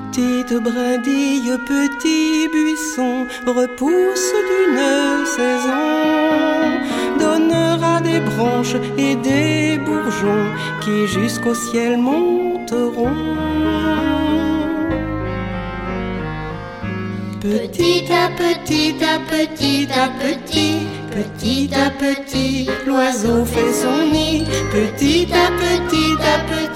Petite brindille, petit buisson, repousse d'une saison, donnera des branches et des bourgeons qui jusqu'au ciel monteront. Petit à petit, à petit à petit, petit à petit, l'oiseau fait son nid. Petit à petit, à petit.